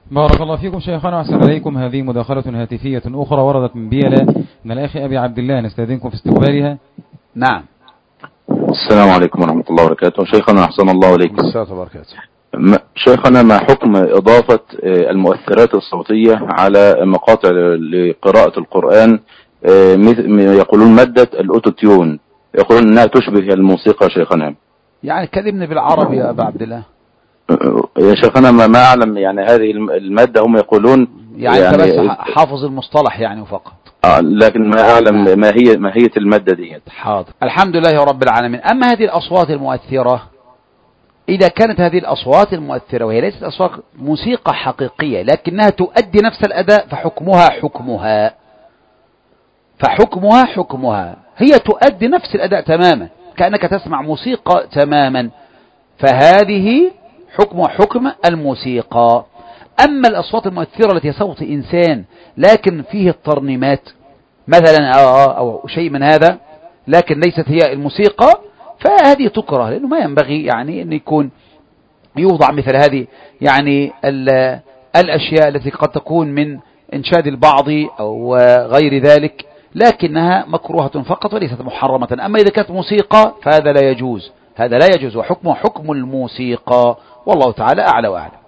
بارك الله فيكم شيخنا وأحسن إليكم. هذه مداخلة هاتفية أخرى وردت من بيلا من الأخ أبي عبد الله، نستأذنكم في استقبالها. نعم. السلام عليكم ورحمة الله وبركاته. شيخنا أحسن الله إليكم. السلام وبركاته. شيخنا، ما حكم إضافة المؤثرات الصوتية على مقاطع لقراءة القرآن؟ يقولون مادة الأوتوتيون، يقولون أنها تشبه الموسيقى. شيخنا يعني كلمني بالعربي يا أبا عبد الله. يا شيخنا ما أعلم يعني هذه المادة، هم يقولون يعني أنت بس حافظ المصطلح يعني فقط. لكن ما أعلم ما هي المادة دي. حاضر. الحمد لله رب العالمين. أما هذه الأصوات المؤثرة، إذا كانت هذه الأصوات المؤثرة وهي ليست أصوات موسيقى حقيقية لكنها تؤدي نفس الأداء فحكمها حكمها، هي تؤدي نفس الأداء تماما كأنك تسمع موسيقى تماما، فهذه حكم الموسيقى. أما الأصوات المؤثرة التي صوت إنسان لكن فيه الترنيمات مثلا أو شيء من هذا لكن ليست هي الموسيقى، فهذه تكره، لأنه ما ينبغي يعني أن يكون يوضع مثل هذه يعني الأشياء التي قد تكون من إنشاد البعض أو غير ذلك، لكنها مكروهة فقط وليست محرمة. أما إذا كانت موسيقى فهذا لا يجوز، وحكمه حكم الموسيقى، والله تعالى أعلى وأعلم.